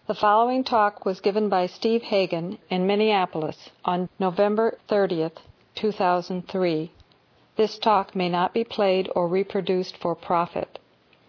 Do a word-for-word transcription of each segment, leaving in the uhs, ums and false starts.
The following talk was given by Steve Hagen in Minneapolis on November thirtieth, two thousand three. This talk may not be played or reproduced for profit.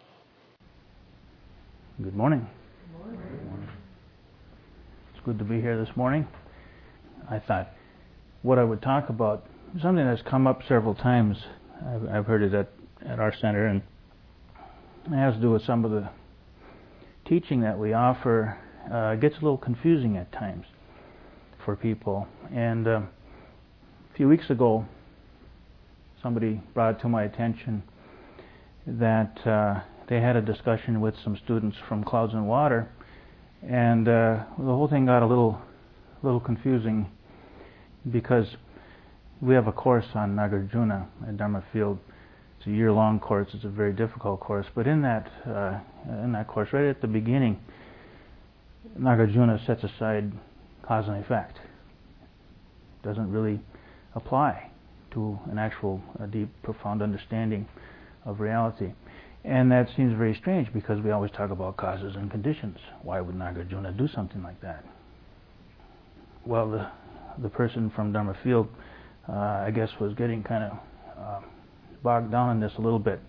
Good morning. Good morning. Good morning. It's good to be here this morning. I thought what I would talk about, something that's come up several times. I've, I've heard it at, at our center, and it has to do with some of the teaching that we offer. Uh, gets a little confusing at times for people. And uh, a few weeks ago, somebody brought to my attention that uh, they had a discussion with some students from Clouds and Water, and uh, the whole thing got a little, little confusing because we have a course on Nagarjuna at Dharma Field. It's a year-long course. It's a very difficult course, but in that uh, in that course, right at the beginning, Nagarjuna sets aside cause and effect. Doesn't really apply to an actual a deep, profound understanding of reality. And that seems very strange because we always talk about causes and conditions. Why would Nagarjuna do something like that? Well, the the person from Dharma Field, uh, I guess, was getting kind of uh, bogged down in this a little bit.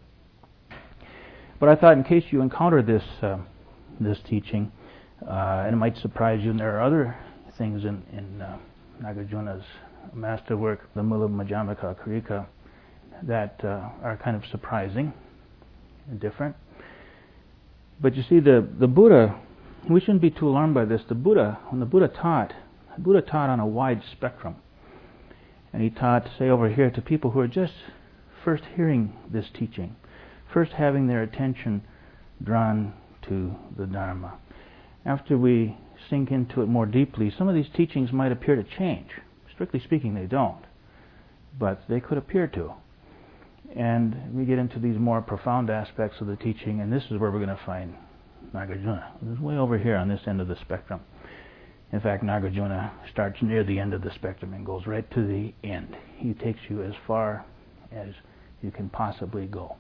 But I thought, in case you encounter this uh, this teaching, uh, and it might surprise you, and there are other things in, in uh, Nagarjuna's masterwork, the Mula Madhyamaka Karika, that uh, are kind of surprising and different. But you see, the, the Buddha, we shouldn't be too alarmed by this. The Buddha, when the Buddha taught, the Buddha taught on a wide spectrum. And he taught, say, over here to people who are just first hearing this teaching, first having their attention drawn to the Dharma. After we sink into it more deeply, some of these teachings might appear to change. Strictly speaking, they don't. But they could appear to. And we get into these more profound aspects of the teaching, and this is where we're going to find Nagarjuna. It's way over here on this end of the spectrum. In fact, Nagarjuna starts near the end of the spectrum and goes right to the end. He takes you as far as you can possibly go.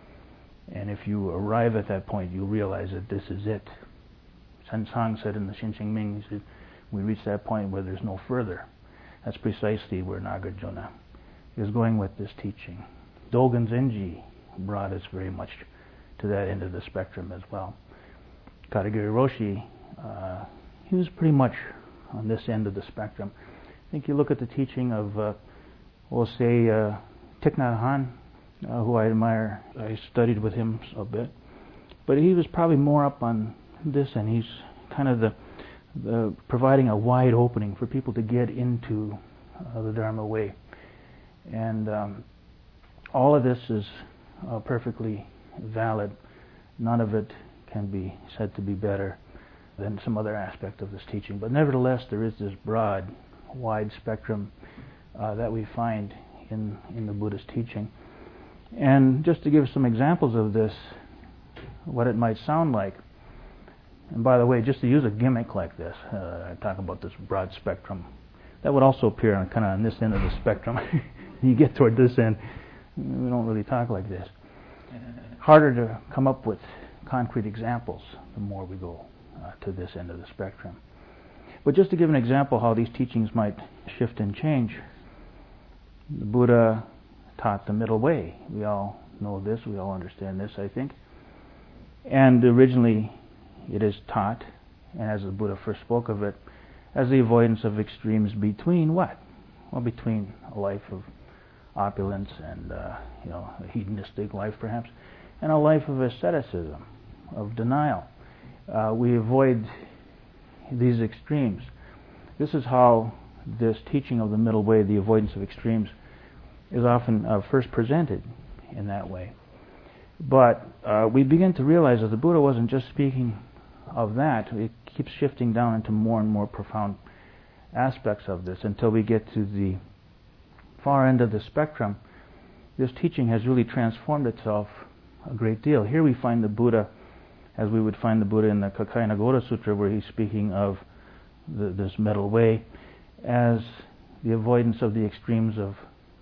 And if you arrive at that point, you realize that this is it. Sun Tsang said in the Shinsheng Ming, he said, we reach that point where there's no further. That's precisely where Nagarjuna is going with this teaching. Dogen Zenji brought us very much to that end of the spectrum as well. Katagiri Roshi, uh, he was pretty much on this end of the spectrum. I think you look at the teaching of, uh, we'll say, uh, Thich Nhat Hanh, uh, who I admire. I studied with him a bit. But he was probably more up on this, and he's kind of the, the providing a wide opening for people to get into uh, the Dharma way. And um, all of this is uh, perfectly valid. None of it can be said to be better than some other aspect of this teaching. But nevertheless, there is this broad, wide spectrum uh, that we find in, in the Buddhist teaching. And just to give some examples of this, what it might sound like. And by the way, just to use a gimmick like this, uh, I talk about this broad spectrum. That would also appear on kind of on this end of the spectrum. You get toward this end, we don't really talk like this. Harder to come up with concrete examples the more we go uh, to this end of the spectrum. But just to give an example how these teachings might shift and change, the Buddha taught the middle way. We all know this, we all understand this, I think. And originally it is taught, and as the Buddha first spoke of it, as the avoidance of extremes between what? Well, between a life of opulence and uh, you know, a hedonistic life perhaps, and a life of asceticism, of denial. Uh, we avoid these extremes. This is how this teaching of the middle way, the avoidance of extremes, is often uh, first presented in that way. But uh, we begin to realize that the Buddha wasn't just speaking of that. It keeps shifting down into more and more profound aspects of this until we get to the far end of the spectrum. This teaching has really transformed itself a great deal. Here we find the Buddha, as we would find the Buddha in the Kakayanagoda Sutra, where he's speaking of the, this middle way, as the avoidance of the extremes of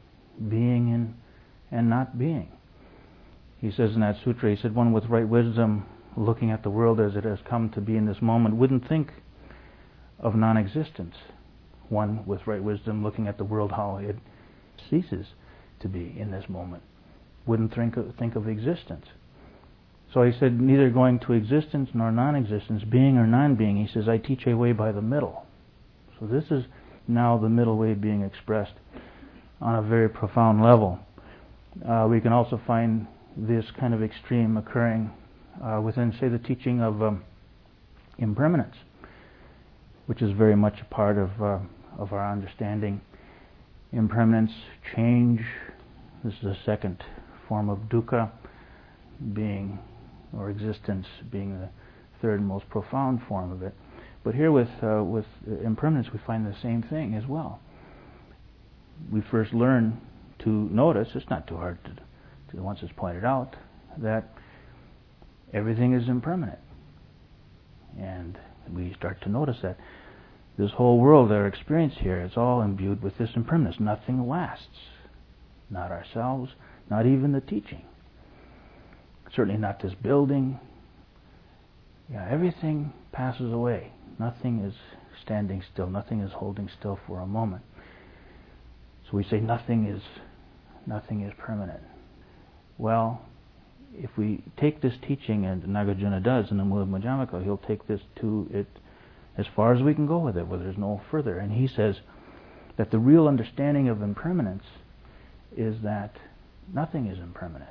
being and, and not being. He says in that sutra, he said, one with right wisdom looking at the world as it has come to be in this moment, wouldn't think of non-existence. One with right wisdom, looking at the world how it ceases to be in this moment, wouldn't think of, think of existence. So he said, neither going to existence nor non-existence, being or non-being. He says, I teach a way by the middle. So this is now the middle way being expressed on a very profound level. Uh, we can also find this kind of extreme occurring uh, within, say, the teaching of um, impermanence, which is very much a part of uh, of our understanding. Impermanence, change. This is a second form of dukkha, being or existence being the third most profound form of it. But here with uh, with impermanence, we find the same thing as well. We first learn to notice, it's not too hard to, to once it's pointed out, that everything is impermanent. And we start to notice that this whole world, our experience here, is all imbued with this impermanence. Nothing lasts. Not ourselves, not even the teaching. Certainly not this building. Yeah, everything passes away. Nothing is standing still. Nothing is holding still for a moment. So we say nothing is nothing is permanent. Well, if we take this teaching, and Nagarjuna does in the Mula Madhyamaka, he'll take this to it as far as we can go with it, where there's no further. And he says that the real understanding of impermanence is that nothing is impermanent.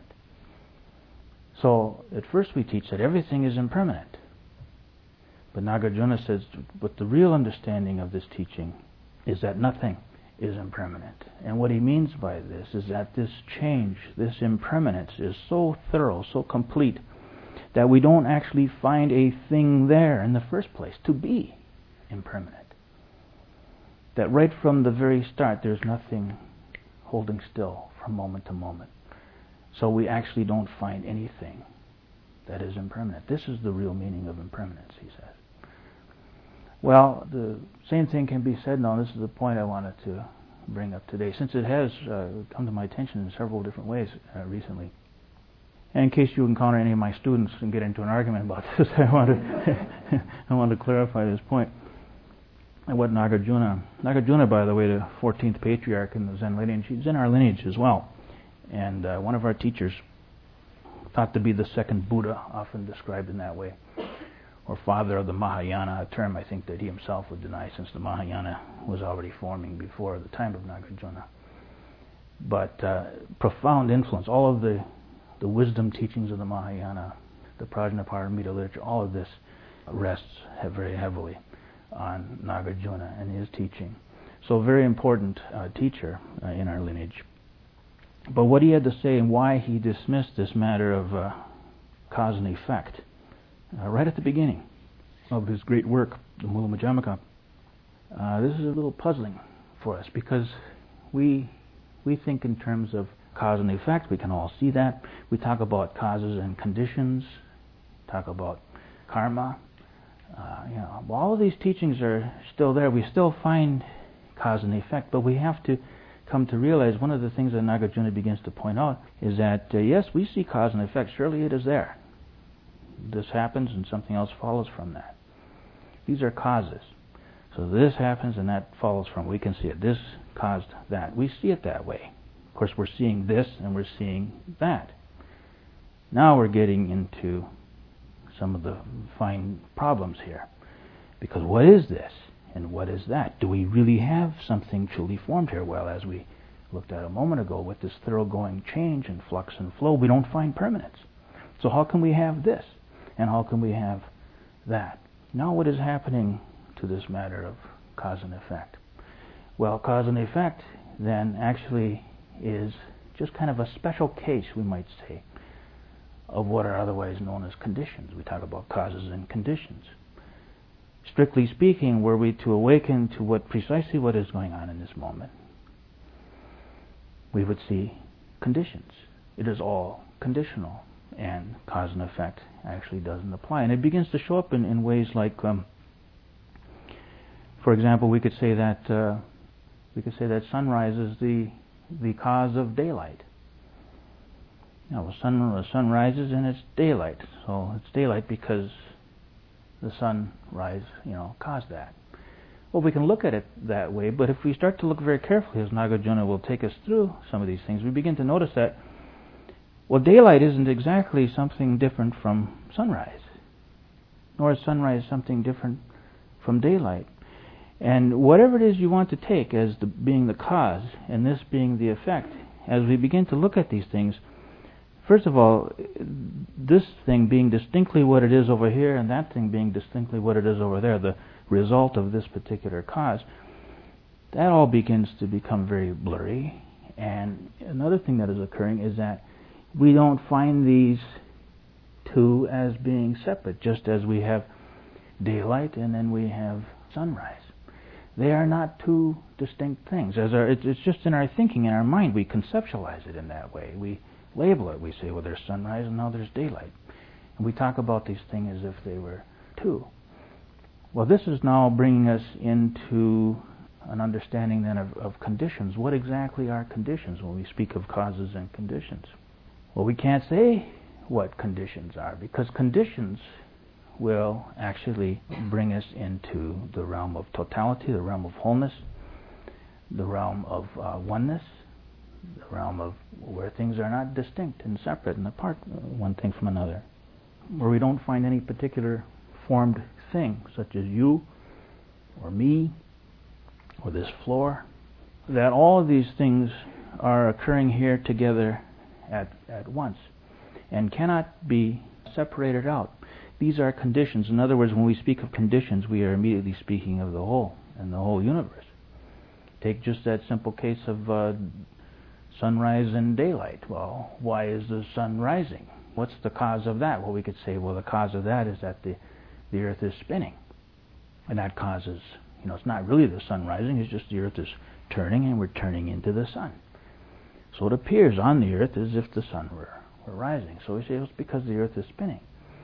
So at first we teach that everything is impermanent. But Nagarjuna says, but the real understanding of this teaching is that nothing is impermanent. And what he means by this is that this change, this impermanence, is so thorough, so complete, that we don't actually find a thing there in the first place to be impermanent. That right from the very start, there's nothing holding still from moment to moment. So we actually don't find anything that is impermanent. This is the real meaning of impermanence, he says. Well, the same thing can be said now. This is the point I wanted to bring up today, since it has uh, come to my attention in several different ways uh, recently. And in case you encounter any of my students and get into an argument about this, I want to I want to clarify this point. And what Nagarjuna, Nagarjuna, by the way, the fourteenth patriarch in the Zen lineage, he's in our lineage as well. And uh, one of our teachers, thought to be the second Buddha, often described in that way, or father of the Mahayana, a term I think that he himself would deny, since the Mahayana was already forming before the time of Nagarjuna. But uh, profound influence, all of the, the wisdom teachings of the Mahayana, the Prajnaparamita literature, all of this rests very heavily on Nagarjuna and his teaching. So very important uh, teacher uh, in our lineage. But what he had to say and why he dismissed this matter of uh, cause and effect, uh, right at the beginning of his great work, the Mula Madhyamaka, uh, this is a little puzzling for us, because we we think in terms of cause and effect. We can all see that. We talk about causes and conditions, talk about karma. Uh, you know, all of these teachings are still there. We still find cause and effect, but we have to come to realize one of the things that Nagarjuna begins to point out is that, uh, yes, we see cause and effect. Surely it is there. This happens and something else follows from that. These are causes. So this happens and that follows from. We can see it. This caused that. We see it that way. Of course, we're seeing this and we're seeing that. Now we're getting into some of the fine problems here. Because what is this? And what is that? Do we really have something truly formed here? Well, as we looked at a moment ago, with this thoroughgoing change and flux and flow, we don't find permanence. So how can we have this? And how can we have that? Now what is happening to this matter of cause and effect? Well, cause and effect then actually is just kind of a special case, we might say, of what are otherwise known as conditions. We talk about causes and conditions. Strictly speaking, were we to awaken to what precisely what is going on in this moment, we would see conditions. It is all conditional, and cause and effect actually doesn't apply. And it begins to show up in, in ways like, um, for example, we could say that uh, we could say that sunrise is the the cause of daylight. Now, the sun, the sun rises and it's daylight. So it's daylight because the sunrise, you know, caused that. Well, we can look at it that way, but if we start to look very carefully, as Nagarjuna will take us through some of these things, we begin to notice that, well, daylight isn't exactly something different from sunrise, nor is sunrise something different from daylight. And whatever it is you want to take as the, being the cause, and this being the effect, as we begin to look at these things, first of all, this thing being distinctly what it is over here, and that thing being distinctly what it is over there, the result of this particular cause, that all begins to become very blurry. And another thing that is occurring is that we don't find these two as being separate, just as we have daylight and then we have sunrise. They are not two distinct things. As our, it's, it's just in our thinking, in our mind, we conceptualize it in that way. We label it. We say, well, there's sunrise and now there's daylight. And we talk about these things as if they were two. Well, this is now bringing us into an understanding then of, of conditions. What exactly are conditions when we speak of causes and conditions? Well, we can't say what conditions are, because conditions will actually bring us into the realm of totality, the realm of wholeness, the realm of uh, oneness, the realm of where things are not distinct and separate and apart one thing from another, where we don't find any particular formed thing, such as you or me or this floor, that all of these things are occurring here together at, at once and cannot be separated out. These are conditions. In other words, when we speak of conditions, we are immediately speaking of the whole and the whole universe. Take just that simple case of uh, sunrise and daylight. Well, why is the sun rising? What's the cause of that? Well, we could say, well, the cause of that is that the, the earth is spinning. And that causes, you know, it's not really the sun rising, it's just the earth is turning and we're turning into the sun. So it appears on the earth as if the sun were, were rising. So we say, well, it's because the earth is spinning.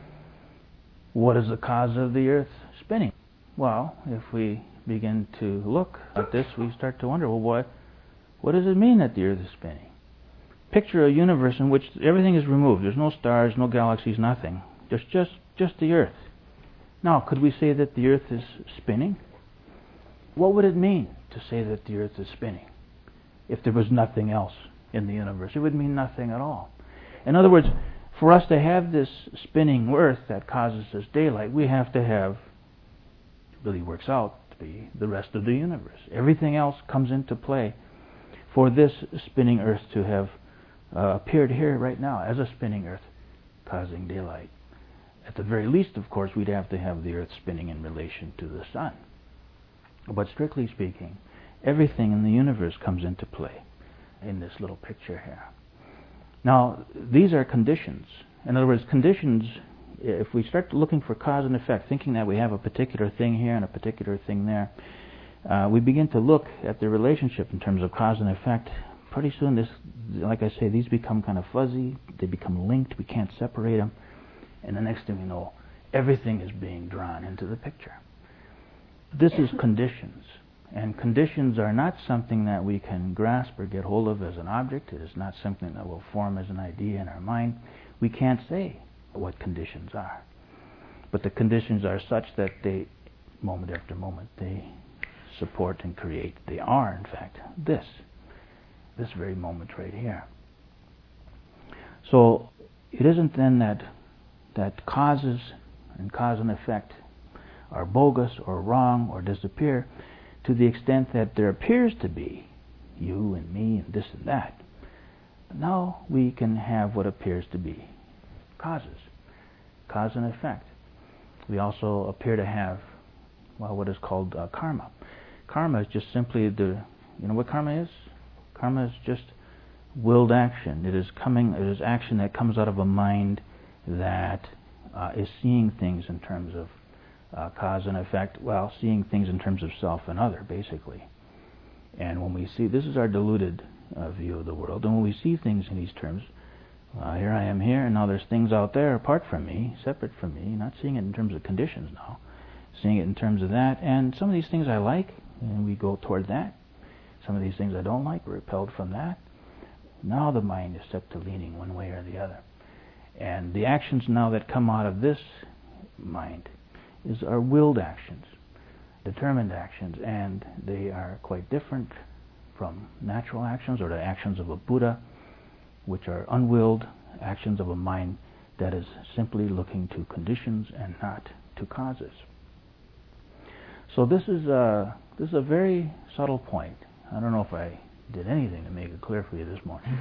What is the cause of the earth spinning? Well, if we begin to look at this, we start to wonder, well, what, what does it mean that the earth is spinning? Picture a universe in which everything is removed. There's no stars, no galaxies, nothing. There's just, just the earth. Now, could we say that the earth is spinning? What would it mean to say that the earth is spinning if there was nothing else in the universe? It would mean nothing at all. In other words, for us to have this spinning earth that causes us daylight, we have to have, it really works out to be the rest of the universe. Everything else comes into play for this spinning earth to have uh, appeared here right now as a spinning earth causing daylight. At the very least, of course, we'd have to have the earth spinning in relation to the sun. But strictly speaking, everything in the universe comes into play in this little picture here. Now, these are conditions. In other words, conditions, if we start looking for cause and effect, thinking that we have a particular thing here and a particular thing there, uh, we begin to look at the relationship in terms of cause and effect. Pretty soon, this, like I say, these become kind of fuzzy. They become linked. We can't separate them. And the next thing we know, everything is being drawn into the picture. This is conditions. And conditions are not something that we can grasp or get hold of as an object. It is not something that will form as an idea in our mind. We can't say what conditions are. But the conditions are such that they, moment after moment, they support and create. They are, in fact, this. This very moment right here. So it isn't then that that causes and cause and effect are bogus or wrong or disappear to the extent that there appears to be you and me and this and that. Now we can have what appears to be causes, cause and effect. We also appear to have, well, what is called uh, karma. Karma is just simply the, you know what karma is? Karma is just willed action. It is coming, it is action that comes out of a mind that uh, is seeing things in terms of uh, cause and effect, well, seeing things in terms of self and other, basically. And when we see, this is our deluded uh, view of the world, and when we see things in these terms, uh, here I am here, and now there's things out there apart from me, separate from me, not seeing it in terms of conditions now, seeing it in terms of that, and some of these things I like, and we go toward that. Some of these things I don't like, we're repelled from that. Now the mind is set to leaning one way or the other. And the actions now that come out of this mind is are willed actions, determined actions, and they are quite different from natural actions or the actions of a Buddha, which are unwilled actions of a mind that is simply looking to conditions and not to causes. So this is a, this is a very subtle point. I don't know if I did anything to make it clear for you this morning.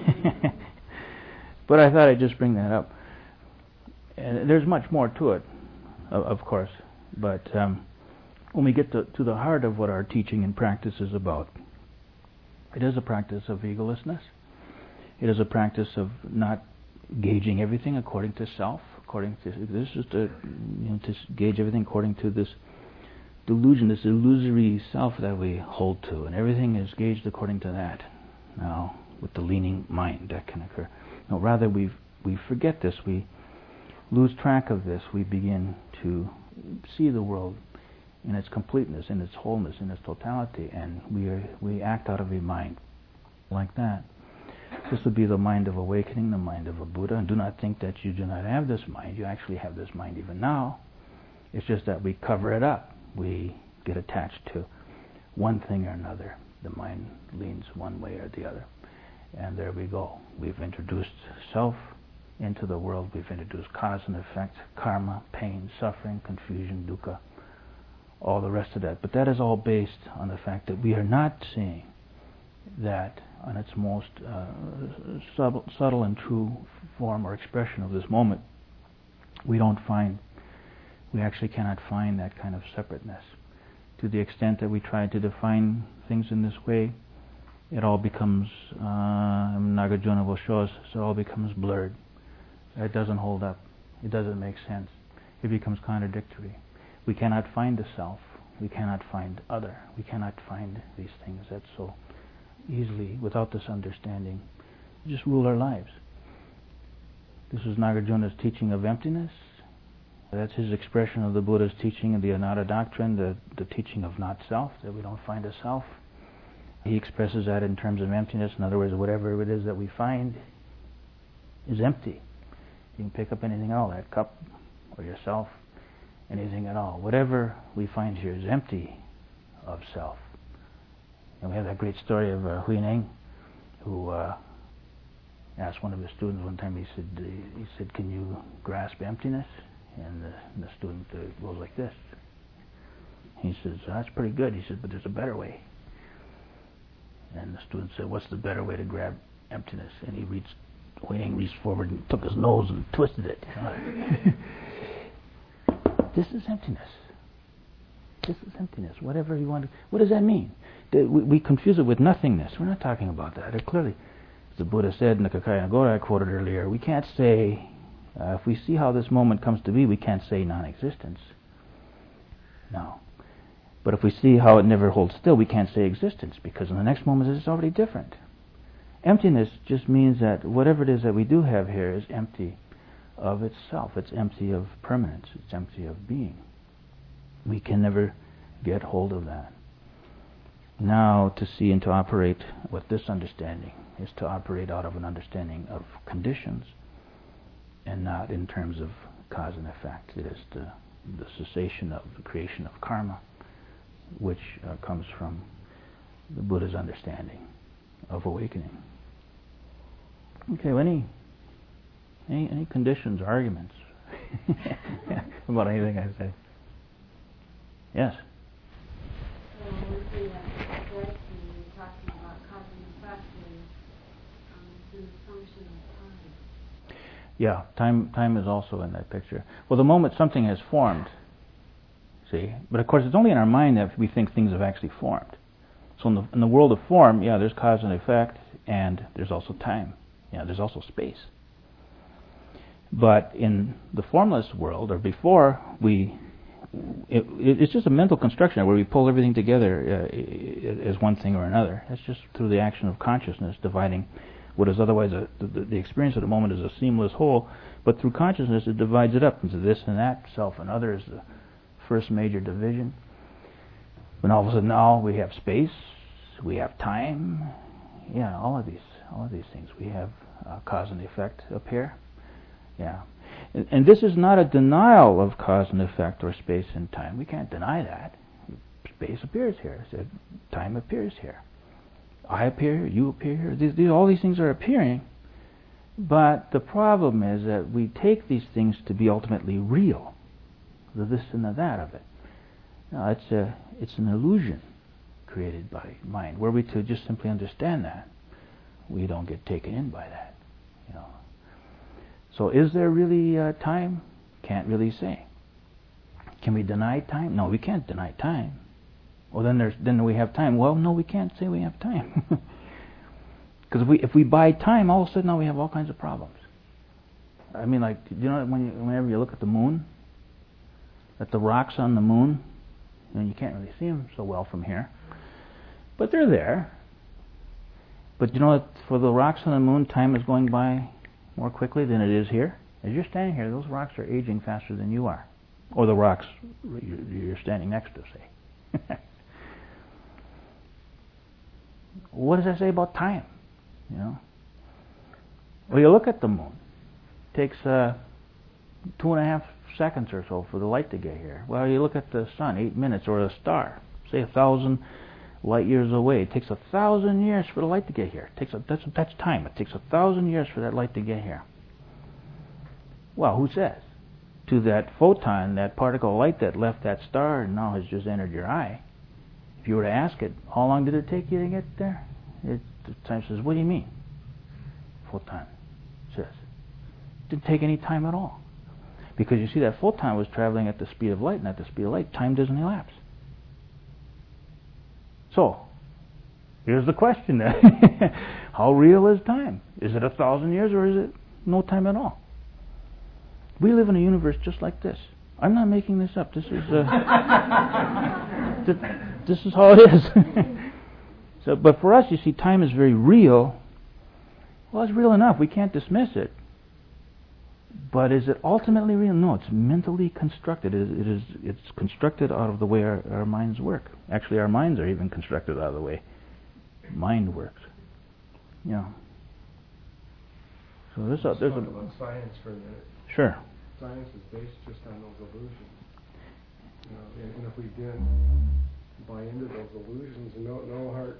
But I thought I'd just bring that up. And there's much more to it, of, of course. But um, when we get to, to the heart of what our teaching and practice is about, it is a practice of egolessness. It is a practice of not gauging everything according to self, according to this is to you know to gauge everything according to this delusion, this illusory self that we hold to, and everything is gauged according to that. Now, with the leaning mind, that can occur. No, rather we we forget this. We lose track of this. We begin to see the world in its completeness, in its wholeness, in its totality, and we are, we act out of a mind like that. This would be the mind of awakening, the mind of a Buddha. And do not think that you do not have this mind. You actually have this mind even now. It's just that we cover it up. We get attached to one thing or another. The mind leans one way or the other. And there we go. We've introduced self into the world. We've introduced cause and effect, karma, pain, suffering, confusion, dukkha, all the rest of that. But that is all based on the fact that we are not seeing that on its most uh, subtle, subtle and true form or expression of this moment. We don't find, we actually cannot find that kind of separateness. To the extent that we try to define things in this way, it all becomes, uh, Nagarjuna will show us, so it all becomes blurred. It doesn't hold up. It doesn't make sense. It becomes contradictory. We cannot find the self. We cannot find other. We cannot find these things that so easily, without this understanding, just rule our lives. This is Nagarjuna's teaching of emptiness. That's his expression of the Buddha's teaching of the Anatta doctrine, the, the teaching of not self, that we don't find a self. He expresses that in terms of emptiness. In other words, whatever it is that we find is empty. You can pick up anything at all, that cup or yourself, anything at all. Whatever we find here is empty of self. And we have that great story of uh, Huineng, who uh, asked one of his students one time, he said, uh, he said, can you grasp emptiness? And the, and the student uh, goes like this. He says, oh, that's pretty good. He said, but there's a better way. And the student said, what's the better way to grab emptiness? And he reached, Huineng reached forward and took his nose and twisted it. This is emptiness. This is emptiness. Whatever you want to... What does that mean? We, we confuse it with nothingness. We're not talking about that. It clearly, as the Buddha said in the Kakaya Nagora I quoted earlier, we can't say... Uh, if we see how this moment comes to be, we can't say non-existence. No. But if we see how it never holds still, we can't say existence, because in the next moment it's already different. Emptiness just means that whatever it is that we do have here is empty of itself. It's empty of permanence. It's empty of being. We can never get hold of that. Now, to see and to operate with this understanding is to operate out of an understanding of conditions and not in terms of cause and effect. It is the, the cessation of the creation of karma, which uh, comes from the Buddha's understanding of awakening. Okay, well, any, any, any conditions or arguments about anything I say? Yes? So with the address, you're talking about cause and effect um, through the function of time. Yeah, time time is also in that picture. Well, the moment something has formed, see, but of course it's only in our mind that we think things have actually formed. So in the, in the world of form, yeah, there's cause and effect, and there's also time. Yeah, there's also space. But in the formless world, or before, we it, it's just a mental construction where we pull everything together uh, as one thing or another. That's just through the action of consciousness, dividing what is otherwise a, the, the experience of the moment is a seamless whole, but through consciousness it divides it up into this and that, self and other is the first major division. When all of a sudden now we have space, we have time, yeah, all of these, all of these things. We have uh, cause and effect up here. Yeah. And, and this is not a denial of cause and effect or space and time. We can't deny that. Space appears here. So time appears here. I appear here. You appear here. These, these, all these things are appearing. But the problem is that we take these things to be ultimately real. The this and the that of it. No, it's a, it's an illusion created by mind. Were we to just simply understand that, we don't get taken in by that. You know. So is there really uh, time? Can't really say. Can we deny time? No, we can't deny time. Well, then there's then we have time. Well, no, we can't say we have time. Because if we if we buy time, all of a sudden now we have all kinds of problems. I mean, like, you know, when you, whenever you look at the moon, at the rocks on the moon, you know, you can't really see them so well from here, but they're there. But you know that for the rocks on the moon, time is going by more quickly than it is here. As you're standing here, those rocks are aging faster than you are, or the rocks you're standing next to, say. What does that say about time? You know. Well, you look at the moon. It takes uh, two and a half seconds or so for the light to get here. Well, you look at the sun, eight minutes, or a star, say a thousand light years away. It takes a thousand years for the light to get here. It takes a, that's that's time. It takes a thousand years for that light to get here. Well, who says? To that photon, that particle of light that left that star and now has just entered your eye, if you were to ask it, how long did it take you to get there? It, the time says, what do you mean? Photon says, it didn't take any time at all. Because you see, that photon was traveling at the speed of light, and at the speed of light, time doesn't elapse. So, here's the question then. How real is time? Is it a thousand years, or is it no time at all? We live in a universe just like this. I'm not making this up. This is uh, th- this is how it is. So, but for us, you see, time is very real. Well, it's real enough. We can't dismiss it. But is it ultimately real? No, it's mentally constructed. It is, it is it's constructed out of the way our, our minds work. Actually, our minds are even constructed out of the way mind works. Yeah. So there's a there's talk a about science for a minute. Sure. Science is based just on those illusions. You know, and, and if we didn't buy into those illusions, no no heart,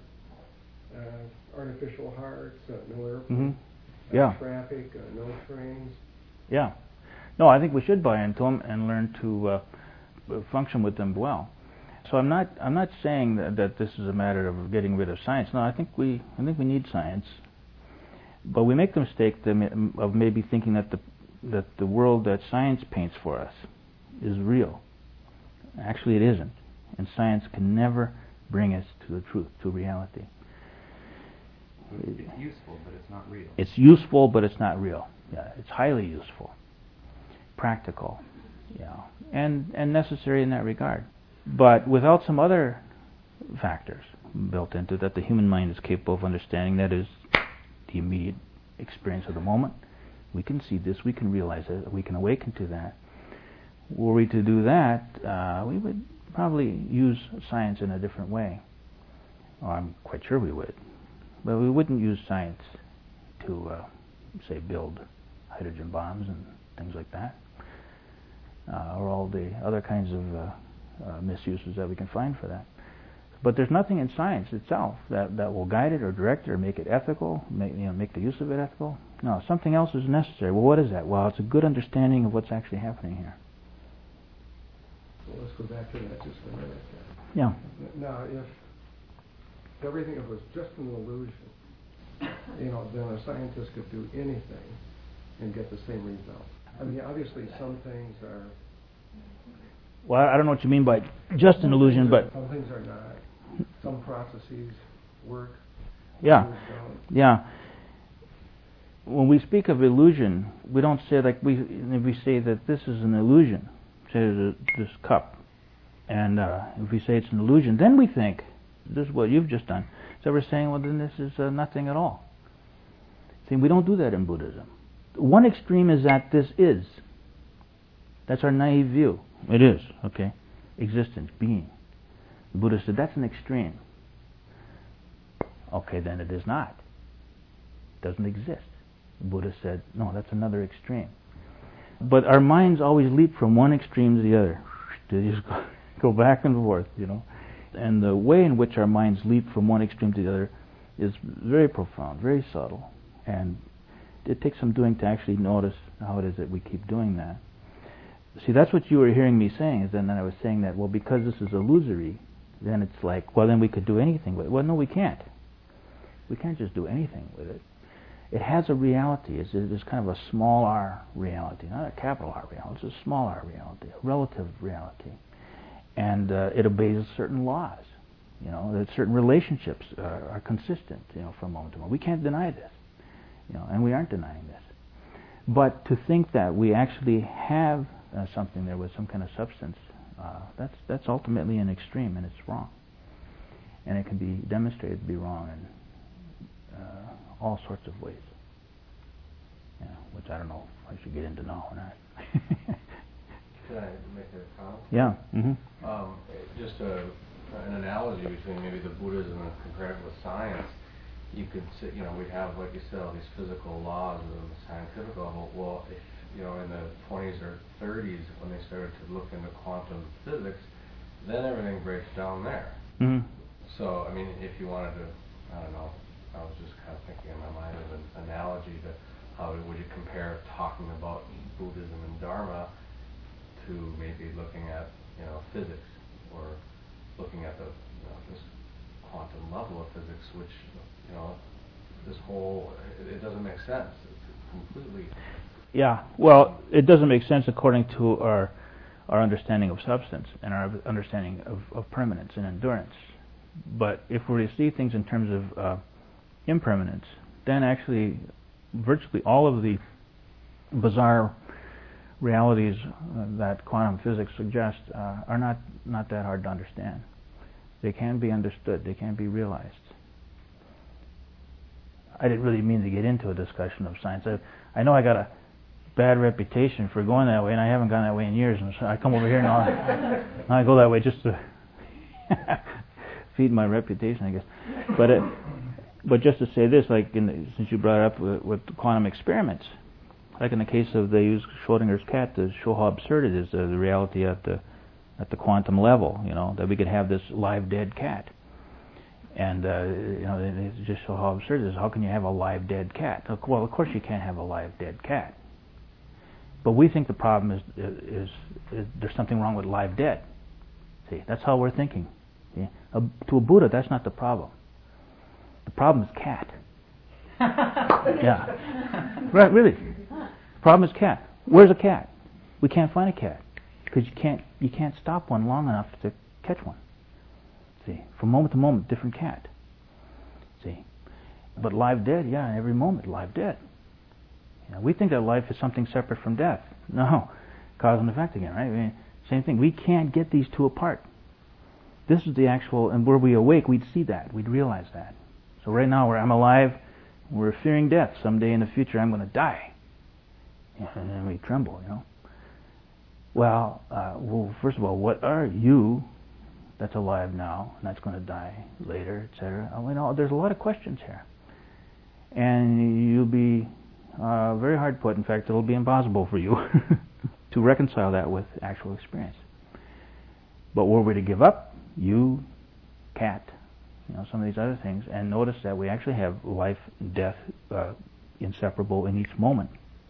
uh, artificial hearts, uh, no airplanes, mm-hmm. yeah. uh, traffic, uh, no trains. Yeah. No, I think we should buy into them and learn to uh, function with them well. So I'm not I'm not saying that, that this is a matter of getting rid of science. No, I think we I think we need science, but we make the mistake of maybe thinking that the that the world that science paints for us is real. Actually, it isn't, and science can never bring us to the truth, to reality. It's useful, but it's not real. It's useful, but it's not real. Yeah, it's highly useful, practical, you know, and and necessary in that regard. But without some other factors built into that, the human mind is capable of understanding. That is the immediate experience of the moment. We can see this. We can realize it. We can awaken to that. Were we to do that, uh, we would probably use science in a different way. Well, I'm quite sure we would. But we wouldn't use science to, uh, say, build hydrogen bombs and things like that, uh, or all the other kinds of uh, uh, misuses that we can find for that. But there's nothing in science itself that, that will guide it or direct it or make it ethical, make, you know, make the use of it ethical. No, something else is necessary. Well, what is that? Well, it's a good understanding of what's actually happening here. Well, let's go back to that just for a minute. Yeah. Now, if everything was just an illusion, you know, then a scientist could do anything and get the same result. I mean, obviously, some things are. Well, I don't know what you mean by just an illusion, but some things are not. Some processes work. Yeah, yeah. When we speak of illusion, we don't say like we we say that this is an illusion. Say this cup, and uh, if we say it's an illusion, then we think this is what you've just done. So we're saying, well, then this is uh, nothing at all. See, we don't do that in Buddhism. One extreme is that this is. That's our naive view. It is, okay? Existence, being. The Buddha said that's an extreme. Okay, then it is not. doesn't exist. The Buddha said, no, that's another extreme. But our minds always leap from one extreme to the other. They just go back and forth, you know. And the way in which our minds leap from one extreme to the other is very profound, very subtle. And it takes some doing to actually notice how it is that we keep doing that. See, that's what you were hearing me saying, is then I was saying that, well, because this is illusory, then it's like, well, then we could do anything with it. Well, no, we can't. We can't just do anything with it. It has a reality. It's, it's kind of a small r reality, not a capital R reality. It's a small r reality, a relative reality. And uh, it obeys certain laws. You know, that certain relationships are, are consistent, you know, from moment to moment. We can't deny this, you know, and we aren't denying this. But to think that we actually have uh, something there with some kind of substance, uh, that's that's ultimately an extreme, and it's wrong. And it can be demonstrated to be wrong in uh, all sorts of ways. You know, which I don't know if I should get into now or not. Can I make a comment? Yeah. Mm-hmm. Um, just a, an analogy between maybe the Buddhism and compared with science. You could say, you know, we have, like you said, all these physical laws of the scientific level. Well, if, you know, in the twenties or thirties, when they started to look into quantum physics, then everything breaks down there. Mm-hmm. So, I mean, if you wanted to, I don't know, I was just kind of thinking in my mind of an analogy to how would you compare talking about Buddhism and Dharma to maybe looking at, you know, physics, or looking at the, you know, this quantum level of physics, which, you know, this whole, it, it doesn't make sense. It's completely... Yeah, well, it doesn't make sense according to our our understanding of substance and our understanding of, of permanence and endurance. But if we see things in terms of uh, impermanence, then actually virtually all of the bizarre realities uh, that quantum physics suggests uh, are not, not that hard to understand. They can be understood. They can be realized. I didn't really mean to get into a discussion of science. I, I know I got a bad reputation for going that way, and I haven't gone that way in years. And so I come over here now, now I go that way just to feed my reputation, I guess. But it, but just to say this, like in the, since you brought it up with, with quantum experiments, like in the case of they use Schrodinger's cat to show how absurd it is, uh, the reality at the at the quantum level, you know, that we could have this live dead cat. And, uh, you know, they, they just show how absurd it is. How can you have a live dead cat? Well, of course you can't have a live dead cat. But we think the problem is, is, is there's something wrong with live dead. See, that's how we're thinking. See? Uh, to a Buddha, that's not the problem. The problem is cat. Yeah. Right, really. The problem is cat. Where's a cat? We can't find a cat. Because you can't, you can't stop one long enough to catch one. See, from moment to moment, different cat. See, but live dead, yeah, every moment, live dead. You know, we think that life is something separate from death. No, cause and effect again, right? I mean, same thing. We can't get these two apart. This is the actual, and were we awake, we'd see that, we'd realize that. So right now, where I'm alive, we're fearing death. Someday in the future, I'm going to die, and then we tremble, you know. Well, uh, well, first of all, what are you that's alive now, and that's going to die later, et cetera? I mean, there's a lot of questions here. And you'll be uh, very hard put. In fact, it'll be impossible for you to reconcile that with actual experience. But were we to give up, you, cat, you know, some of these other things, and notice that we actually have life and death uh, inseparable in each moment,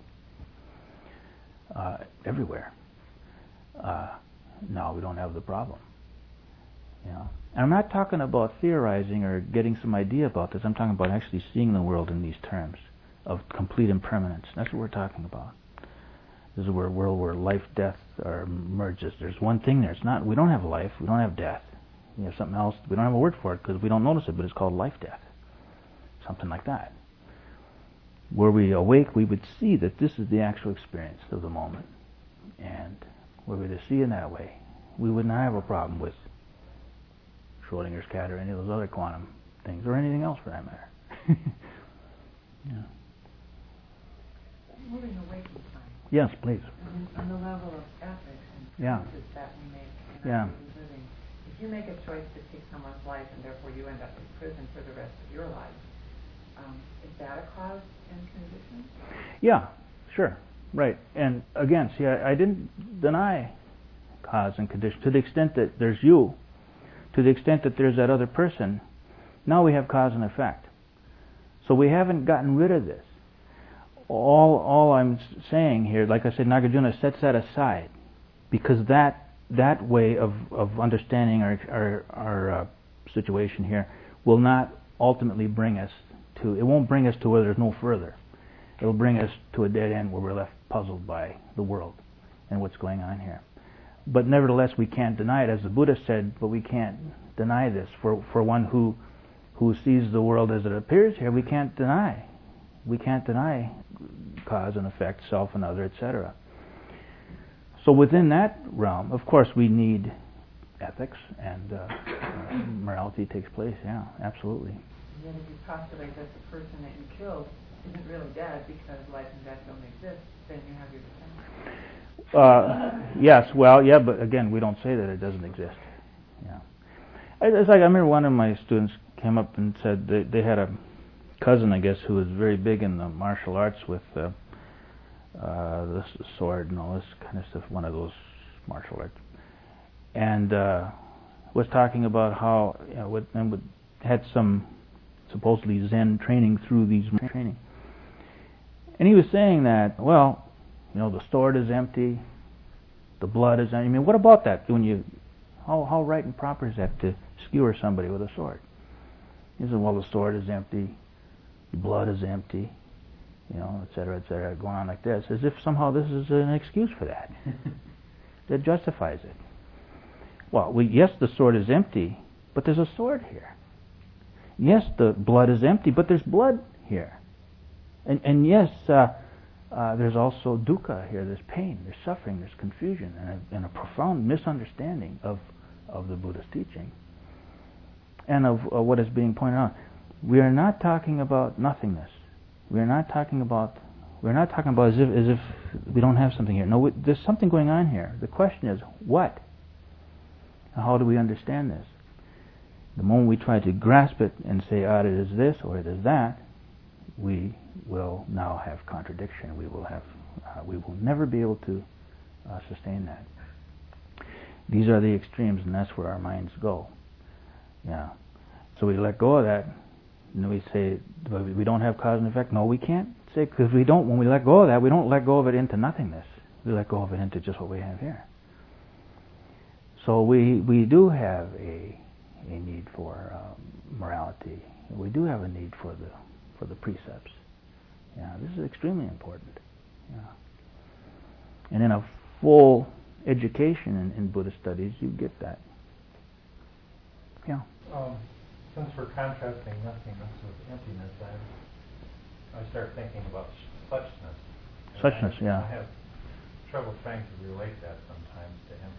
uh, everywhere. Uh, now we don't have the problem. You know? And I'm not talking about theorizing or getting some idea about this. I'm talking about actually seeing the world in these terms of complete impermanence. That's what we're talking about. This is where a world where life, death are merges. There's one thing there. It's not. We don't have life. We don't have death. We have something else. We don't have a word for it because we don't notice it, but it's called life-death. Something like that. Were we awake, we would see that this is the actual experience of the moment. And were we to see in that way, we would not have a problem with Schrodinger's cat or any of those other quantum things, or anything else for that matter. Yeah. Moving away from time. Yes, please. And on the level of ethics and Yeah. choices that we make in Yeah. our daily living, if you make a choice to take someone's life and therefore you end up in prison for the rest of your life, Um, is that a cause and condition? Yeah, sure, right. And again, see, I, I didn't deny cause and condition to the extent that there's you, to the extent that there's that other person. Now we have cause and effect. So we haven't gotten rid of this. All all I'm saying here, like I said, Nagarjuna sets that aside, because that that way of, of understanding our our, our uh, situation here will not ultimately bring us to, it won't bring us to where there's no further. It'll bring us to a dead end where we're left puzzled by the world and what's going on here. But nevertheless, we can't deny it, as the Buddha said, but we can't deny this. For for one who who sees the world as it appears here, we can't deny. We can't deny cause and effect, self and other, et cetera. So within that realm, of course, we need ethics, and uh, uh, morality takes place. Yeah, absolutely. And then if you postulate that the person that you killed isn't really dead because life and death don't exist, then you have your defense. Uh, yes, well, yeah, but again, we don't say that it doesn't exist. Yeah, it's like I remember one of my students came up and said they, they had a cousin, I guess, who was very big in the martial arts with uh, uh, the sword and all this kind of stuff, one of those martial arts, and uh, was talking about how, you know, what, and would, had some supposedly Zen training through these training, and he was saying that, well, you know, the sword is empty, the blood is empty. I mean, what about that? When you, how how right and proper is that to skewer somebody with a sword? He said, well, the sword is empty, the blood is empty, you know, et cetera, et cetera, going on like this, as if somehow this is an excuse for that. That justifies it. Well, we, yes, the sword is empty, but there's a sword here. Yes, the blood is empty, but there's blood here. And, and yes, uh, uh, there's also dukkha here, there's pain, there's suffering, there's confusion, and a, and a profound misunderstanding of, of the Buddha's teaching, and of uh, what is being pointed out. We are not talking about nothingness. We are not talking about. We're not talking about as if as if we don't have something here. No, we, there's something going on here. The question is what? How do we understand this? The moment we try to grasp it and say, "Ah, it is this or it is that," we will now have contradiction. We will have. Uh, we will never be able to uh, sustain that. These are the extremes, and that's where our minds go. Yeah. So we let go of that, and we say, we don't have cause and effect. No, we can't say, because we don't, when we let go of that, we don't let go of it into nothingness. We let go of it into just what we have here. So we we do have a a need for um, morality. We do have a need for the for the precepts. Yeah, this is extremely important. Yeah. And in a full education in, in Buddhist studies, you get that. Yeah. Um, since we're contrasting nothingness with emptiness, I I start thinking about suchness. And Suchness, I, yeah. I have trouble trying to relate that sometimes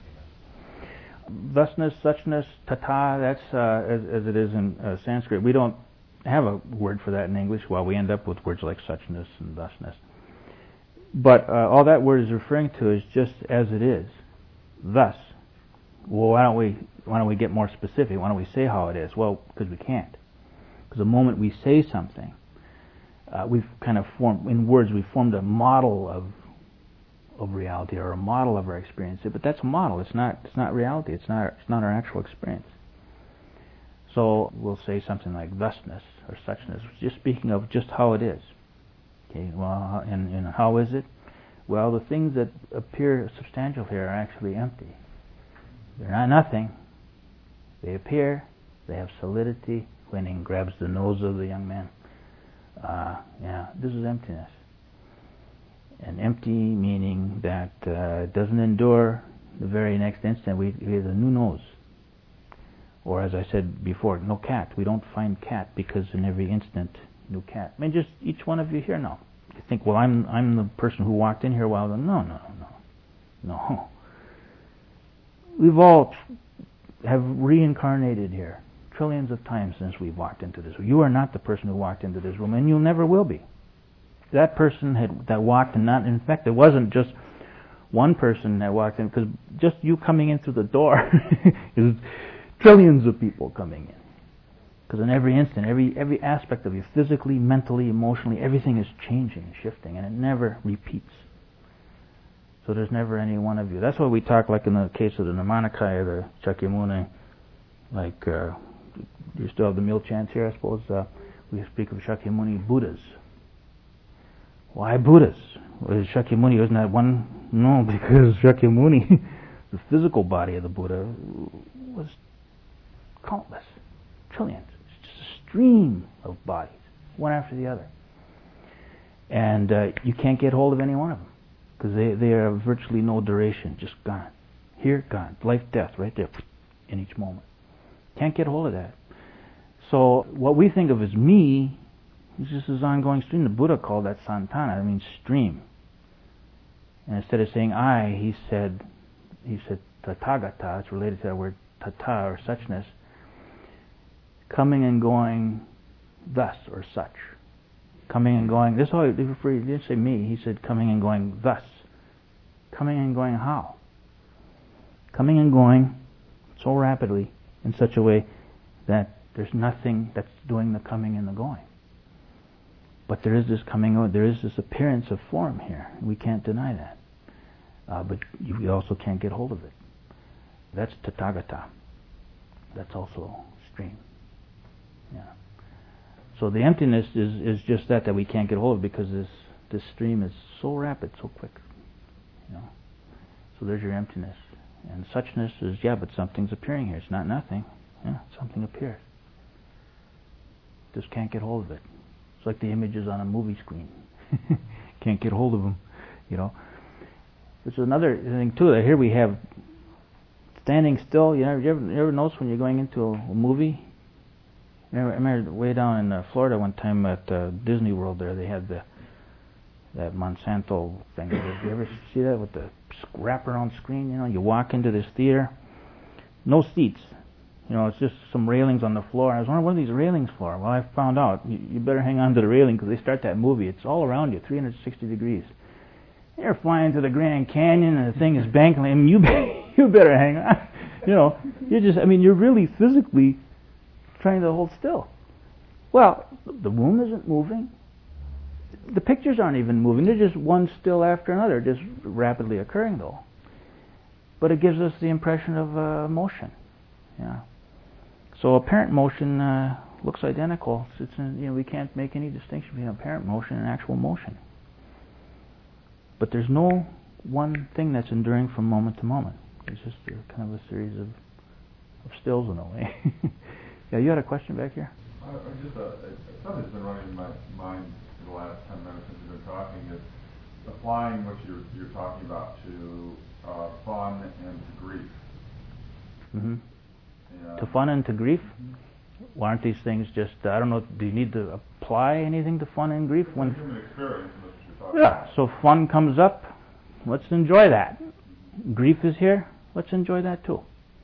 to emptiness. Thusness, suchness, tata, that's uh, as, as it is in uh, Sanskrit. We don't have a word for that in English. Well, we end up with words like suchness and thusness. But uh, all that word is referring to is just as it is. Thus. Well, why don't we why don't we get more specific? Why don't we say how it is? Well, because we can't. Because the moment we say something, uh, we've kind of formed, in words, we've formed a model of of reality or a model of our experience. But that's a model. It's not. It's not reality. It's not. It's not our actual experience. So we'll say something like thusness or suchness, just speaking of just how it is. Okay. Well, and, and how is it? Well, the things that appear substantial here are actually empty. They're not nothing. They appear. They have solidity. Huining grabs the nose of the young man. Uh, yeah, this is emptiness. And empty meaning that uh, it doesn't endure the very next instant. We, we have a new nose. Or as I said before, no cat. We don't find cat because in every instant, new cat. I mean, just each one of you here now. You think, well, I'm I'm the person who walked in here a while ago. No, no, no, no. We've all have reincarnated here trillions of times since we've walked into this room. You are not the person who walked into this room, and you never will be. That person had that walked, and not in fact, it wasn't just one person that walked in, because just you coming in through the door is trillions of people coming in, Because in every instant, every every aspect of you, physically, mentally, emotionally, everything is changing and shifting, and it never repeats. So there's never any one of you. That's why we talk, like in the case of the Nirmanakaya, the Shakyamuni, like, uh, you still have the meal chants here, I suppose. Uh, we speak of Shakyamuni Buddhas. Why Buddhas? Well, Shakyamuni isn't that one? No, because Shakyamuni, the physical body of the Buddha, was countless, trillions. It's just a stream of bodies, one after the other. And uh, you can't get hold of any one of them, because they, they are virtually no duration, just gone. Here, gone. Life, death, right there, in each moment. Can't get hold of that. So what we think of as me is just this ongoing stream. The Buddha called that Santana, that means stream. And instead of saying I, he said, he said Tathagata, it's related to that word tata or suchness, coming and going thus or such. Coming and going, this is how he referred, he didn't say me, he said coming and going thus. Coming and going how? Coming and going so rapidly in such a way that there's nothing that's doing the coming and the going. But there is this coming, there is this appearance of form here. We can't deny that. Uh, but you also can't get hold of it. That's Tathagata. That's also stream. Yeah. So the emptiness is, is just that, that we can't get hold of, because this, this stream is so rapid, so quick. You know. So there's your emptiness. And suchness is, yeah, but something's appearing here. It's not nothing. Yeah, something appears. Just can't get hold of it. It's like the images on a movie screen. Can't get hold of them, you know. There's another thing too. That here we have standing still. You ever, you ever, you ever notice when you're going into a, a movie? I remember, I remember way down in uh, Florida one time at uh, Disney World. There they had the that Monsanto thing. Did you ever see that with the wraparound screen? You know, you walk into this theater, no seats. You know, it's just some railings on the floor. I was wondering, what are these railings for? Well, I found out. You, you better hang on to the railing, because they start that movie. It's all around you, three hundred sixty degrees. You're flying to the Grand Canyon, and the thing is banking. I mean, you you better hang on. You know, you're just. I mean, you're really physically trying to hold still. Well, the room isn't moving. The pictures aren't even moving. They're just one still after another, just rapidly occurring, though. But it gives us the impression of uh, motion. Yeah. So apparent motion uh, looks identical. It's, it's, you know, we can't make any distinction between apparent motion and actual motion. But there's no one thing that's enduring from moment to moment. It's just a, kind of a series of, of stills in a way. Yeah, you had a question back here? Uh, just a, something that's been running in my mind for the last ten minutes since we've been talking is applying what you're, you're talking about to uh, fun and to grief. Mm-hmm. Yeah. To fun and to grief? Mm-hmm. Well, aren't these things just, uh, I don't know, do you need to apply anything to fun and grief? When human experience, and that's what you're talking yeah, about. so fun comes up, let's enjoy that. Grief is here, let's enjoy that too.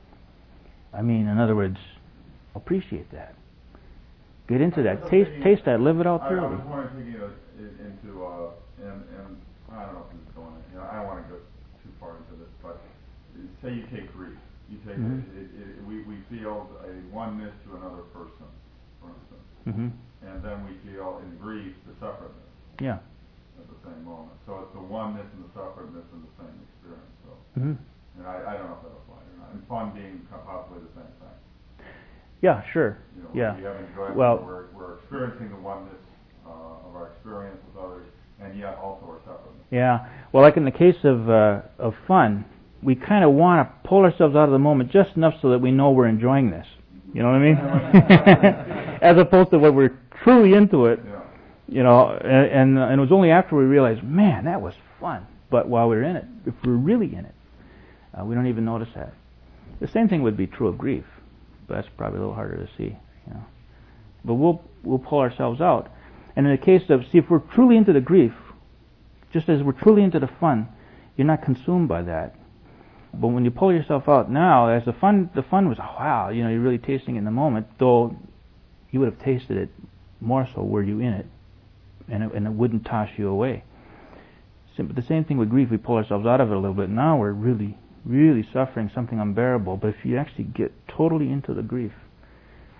I mean, in other words, appreciate that. Get into that, taste taste that, live it out thoroughly. I, I was wondering, taking it into, uh, and, and I don't know if this is going, you know, I don't want to go too far into this, but say you take grief. You take mm-hmm. it, it, it, we, we feel a oneness to another person, for instance. Mm-hmm. And then we feel in grief the separateness. Yeah. At the same moment. So it's the oneness and the separateness in the same experience. So, mm-hmm. and I, I don't know if that applies or not. And fun being possibly the same thing. Yeah, sure. You know, yeah. We have enjoyment. Well, we're, we're experiencing the oneness uh, of our experience with others, and yet also our separateness. Yeah. Well, like in the case of uh, of fun, we kind of want to pull ourselves out of the moment just enough so that we know we're enjoying this. You know what I mean? As opposed to when we're truly into it. Yeah. You know, and, and and it was only after we realized, man, that was fun. But while we're in it, if we're really in it, uh, we don't even notice that. The same thing would be true of grief, but that's probably a little harder to see. You know, but we'll we'll pull ourselves out. And in the case of, see, if we're truly into the grief, just as we're truly into the fun, you're not consumed by that. But when you pull yourself out now, as the fun, the fun was, oh, wow, you know, you're really tasting it in the moment, though you would have tasted it more so were you in it, and it, and it wouldn't toss you away. But the same thing with grief, we pull ourselves out of it a little bit. Now we're really, really suffering something unbearable. But if you actually get totally into the grief,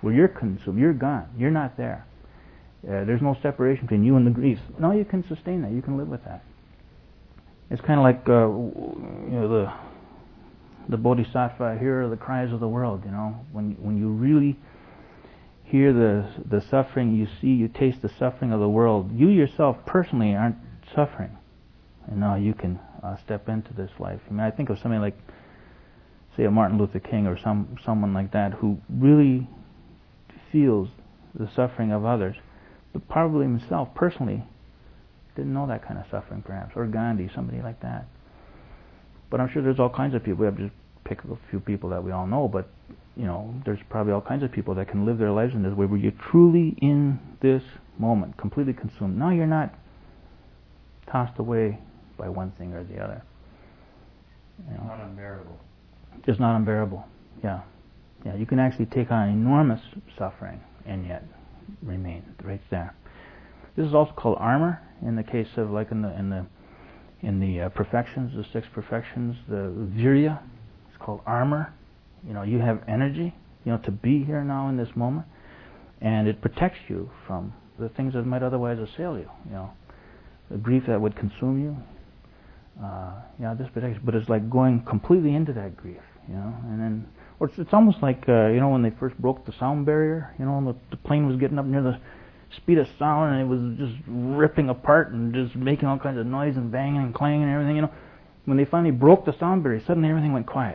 where you're consumed, you're gone, you're not there. Uh, there's no separation between you and the grief. No, you can sustain that. You can live with that. It's kind of like uh, you know the the Bodhisattva hear the cries of the world. You know, when when you really hear the the suffering, you see, you taste the suffering of the world. You yourself personally aren't suffering, and now you can uh, step into this life. I mean, I think of somebody like, say, a Martin Luther King or some someone like that who really feels the suffering of others, but probably himself personally didn't know that kind of suffering, perhaps, or Gandhi, somebody like that. But I'm sure there's all kinds of people. We have to just pick a few people that we all know, but you know, there's probably all kinds of people that can live their lives in this way where you're truly in this moment, completely consumed. Now you're not tossed away by one thing or the other. You know, It's not unbearable. It's not unbearable. Yeah, yeah. You can actually take on enormous suffering and yet remain right there. This is also called armor in the case of, like in the in the in the uh, perfections, the six perfections, the virya. It's called armor. You know, you have energy, you know, to be here now in this moment, and it protects you from the things that might otherwise assail you. You know, the grief that would consume you. Uh, yeah, this protects you, but it's like going completely into that grief. You know, and then, or it's, it's almost like uh, you know when they first broke the sound barrier. You know, and the, the plane was getting up near the speed of sound, and it was just ripping apart and just making all kinds of noise and banging and clanging and everything. You know, when they finally broke the sound barrier, suddenly everything went quiet.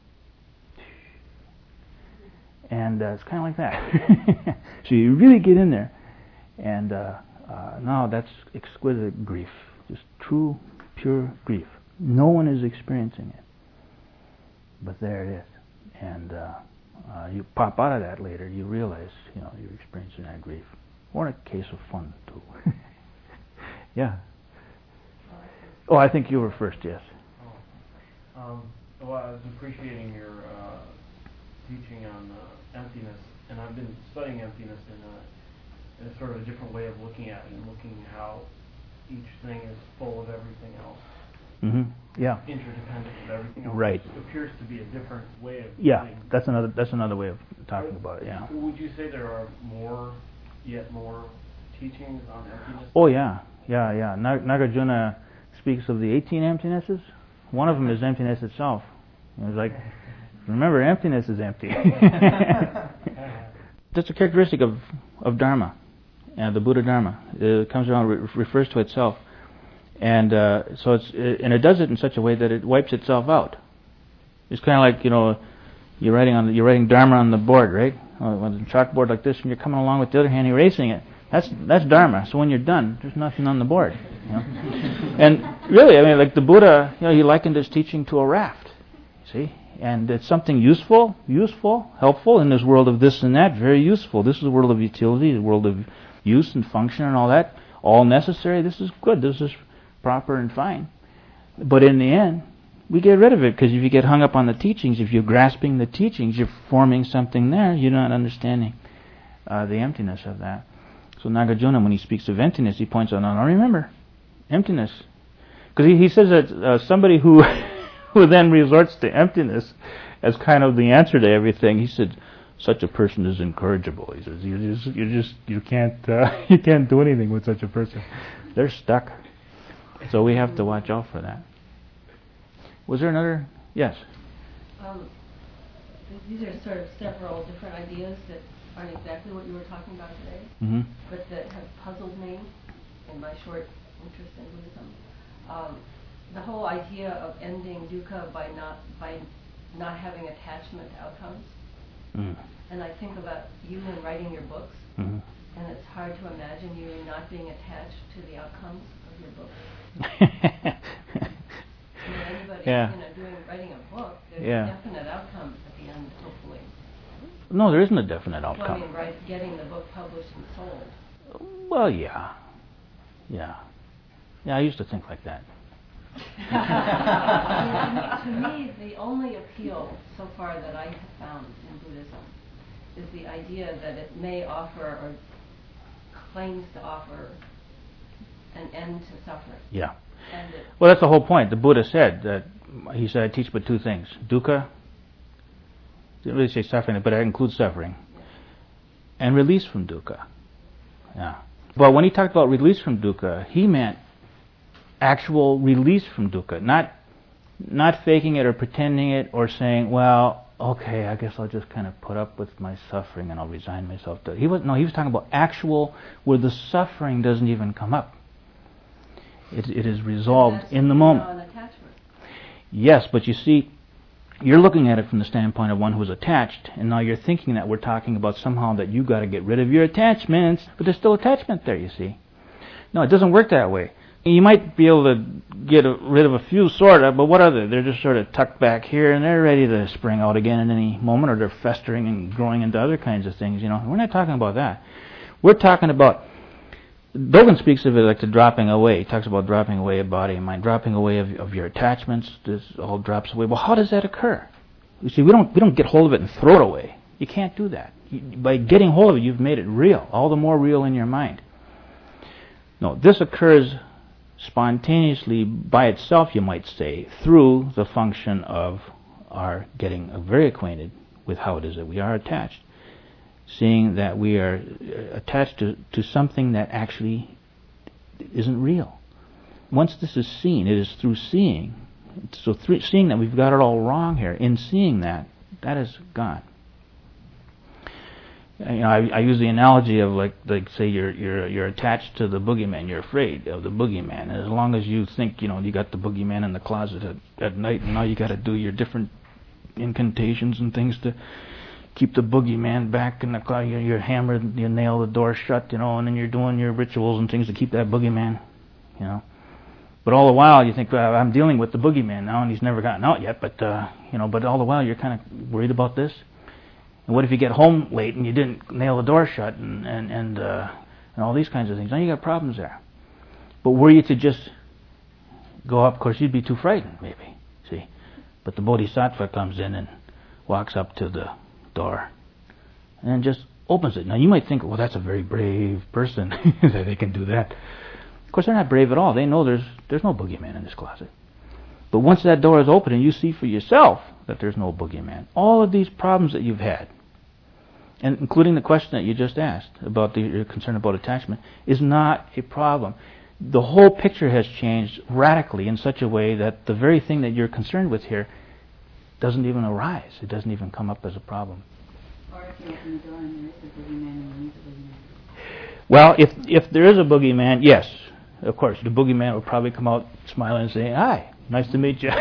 And uh, it's kind of like that. So you really get in there, and uh, uh, now that's exquisite grief, just true, pure grief. No one is experiencing it, but there it is. And uh, uh, you pop out of that later, you realize, you know, you're experiencing that grief. Or in a case of fun too. Yeah. Oh, I think you were first. Yes. Oh. Um, well, I was appreciating your uh, teaching on uh, emptiness, and I've been studying emptiness in a, in a sort of a different way of looking at it, and looking how each thing is full of everything else. Mm-hmm. Yeah. Interdependent of everything else. Right. It appears to be a different way of. Yeah, living. that's another that's another way of talking about it. Yeah. Would you say there are more, yet more, teachings on emptiness? Oh yeah, yeah, yeah. Nag- Nagarjuna speaks of the eighteen emptinesses. One of them is emptiness itself. It's like, remember, emptiness is empty. That's a characteristic of, of Dharma, and the Buddha Dharma. It comes around, re- refers to itself, and uh, so it's it, and it does it in such a way that it wipes itself out. It's kind of like, you know, you're writing on you're writing Dharma on the board, right? On a chalkboard like this, and you're coming along with the other hand, erasing it. That's that's Dharma. So when you're done, there's nothing on the board. You know? And really, I mean, like the Buddha, you know, he likened his teaching to a raft. See, and it's something useful, useful, helpful in this world of this and that. Very useful. This is a world of utility, the world of use and function and all that. All necessary. This is good. This is proper and fine. But in the end, we get rid of it, because if you get hung up on the teachings, if you're grasping the teachings, you're forming something there. You're not understanding uh, the emptiness of that. So Nagarjuna, when he speaks of emptiness, he points out, no, no, remember, emptiness. Because he, he says that uh, somebody who who then resorts to emptiness as kind of the answer to everything, he said, such a person is incorrigible. He says, you just, you just, you can't, uh, you can't do anything with such a person. They're stuck. So we have to watch out for that. Was there another? Yes. Um, these are sort of several different ideas that aren't exactly what you were talking about today, Mm-hmm. but that have puzzled me in my short interest in Buddhism. Um, the whole idea of ending dukkha by not by not having attachment to outcomes. Mm. And I think about you in writing your books, Mm-hmm. and it's hard to imagine you not being attached to the outcomes of your books. I mean, anybody, Yeah. you know, doing writing a book, there's Yeah. definite outcomes at the end, hopefully. No, there isn't a definite Well, I outcome. mean, right, getting the book published and sold. Well, yeah. Yeah. Yeah, I used to think like that. I mean, to me, the only appeal so far that I have found in Buddhism is the idea that it may offer or claims to offer an end to suffering. Yeah. And it, Well, that's the whole point. The Buddha said that, he said, I teach but two things. Dukkha, didn't really say suffering, but that includes suffering. and release from dukkha. Yeah. But when he talked about release from dukkha, he meant actual release from dukkha, not not faking it or pretending it or saying, well, okay, I guess I'll just kind of put up with my suffering and I'll resign myself to it. He was no, he was talking about actual, where the suffering doesn't even come up. It, it is resolved in the moment. Yes, but you see, you're looking at it from the standpoint of one who's attached, and now you're thinking that we're talking about somehow that you got to get rid of your attachments, but there's still attachment there, you see. No, it doesn't work that way. You might be able to get a, rid of a few, sort of, but what are they? They're just sort of tucked back here, and they're ready to spring out again at any moment, or they're festering and growing into other kinds of things, you know. We're not talking about that. We're talking about, Dogen speaks of it like the dropping away. He talks about dropping away of body and mind, dropping away of, of your attachments. This all drops away. Well, how does that occur? You see, we don't we don't get hold of it and throw it away. You can't do that. You, by getting hold of it, you've made it real, all the more real in your mind. No, this occurs spontaneously by itself, you might say, through the function of our getting very acquainted with how it is that we are attached. Seeing that we are attached to, to something that actually isn't real. Once this is seen, it is through seeing. So through seeing that we've got it all wrong here, in seeing that, that is gone. You know, I, I use the analogy of like, like say you're you're you're attached to the boogeyman. You're afraid of the boogeyman. And as long as you think, you know, you got the boogeyman in the closet at, at night, and now you got to do your different incantations and things to keep the boogeyman back in the closet. You're, you're hammered, you nail the door shut, you know, and then you're doing your rituals and things to keep that boogeyman, you know. But all the while you think, well, I'm dealing with the boogeyman now, and he's never gotten out yet. But uh, you know, but all the while you're kind of worried about this. And what if you get home late and you didn't nail the door shut and and and, uh, and all these kinds of things? Now you got problems there. But were you to just go up, of course you'd be too frightened, maybe. See, but the Bodhisattva comes in and walks up to the door and just opens it. Now you might think, well, that's a very brave person that they can do that. Of course, they're not brave at all. They know there's there's no boogeyman in this closet. But once that door is open and you see for yourself that there's no boogeyman, all of these problems that you've had, and including the question that you just asked about the, your concern about attachment, is not a problem. The whole picture has changed radically in such a way that the very thing that you're concerned with here doesn't even arise. It doesn't even come up as a problem. Or if you open the door and there is a boogeyman and there is a boogeyman. Well, if if there is a boogeyman, yes, of course, the boogeyman will probably come out smiling and say, "Hi, nice to meet you."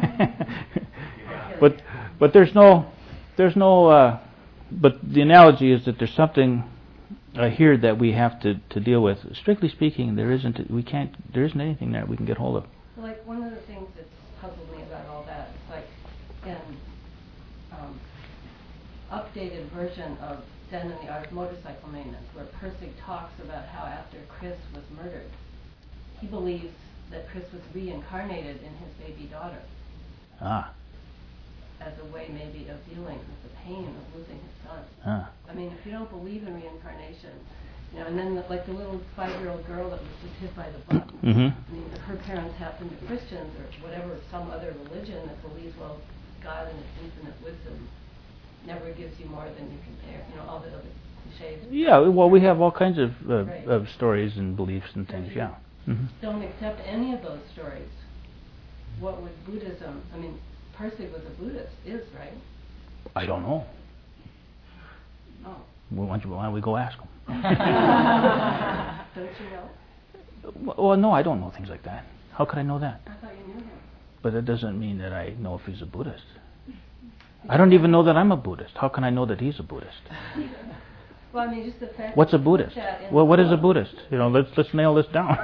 but but there's no there's no. Uh, but the analogy is that there's something uh, here that we have to, to deal with. Strictly speaking, there isn't. We can't. There isn't anything that we can get hold of. Like one of the things that's puzzled me about all that is like in um, updated version of Zen and the Art of Motorcycle Maintenance, where Pirsig talks about how after Chris was murdered, he believes that Chris was reincarnated in his baby daughter. Ah. As a way maybe of dealing with the pain of losing his son. Ah. I mean, if you don't believe in reincarnation, you know, and then the, like the little five-year-old girl that was just hit by the bus. Mm-hmm. I mean, if her parents happen to be Christians or whatever, some other religion that believes, well, God in His infinite wisdom never gives you more than you can bear. You know, all the other cliches. Yeah, well, we have all kinds of uh, right. of stories and beliefs and things. Yeah. Mm-hmm. Don't accept any of those stories. What would Buddhism? I mean, Pirsig was a Buddhist, is right? I don't know. Oh. Well, why, don't you, why don't we go ask him? Don't you know? Well, no, I don't know things like that. How could I know that? I thought you knew him. But that doesn't mean that I know if he's a Buddhist. I don't even know that I'm a Buddhist. How can I know that he's a Buddhist? Well, I mean, just the fact. What's a Buddhist? Well, what is a Buddhist? You know, let's let's nail this down.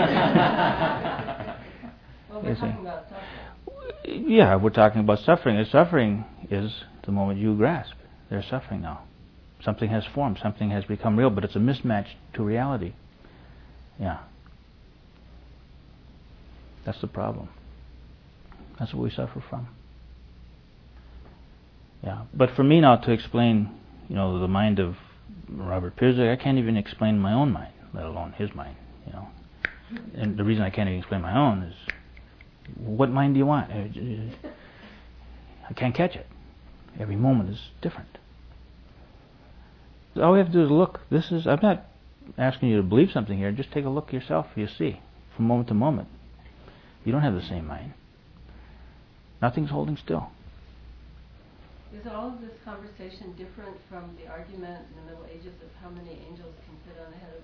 Well, we're talking about suffering. Yeah, we're talking about suffering. And suffering is the moment you grasp. There's suffering now. Something has formed. Something has become real, but it's a mismatch to reality. Yeah. That's the problem. That's what we suffer from. Yeah. But for me now to explain, you know, the mind of Robert Pirsig, I can't even explain my own mind, let alone his mind, you know. And the reason I can't even explain my own is, what mind do you want? I can't catch it. Every moment is different. All we have to do is look. This is. I'm not asking you to believe something here. Just take a look yourself. You see, from moment to moment, you don't have the same mind. Nothing's holding still. Is all of this conversation different from the argument in the Middle Ages of how many angels can fit on the head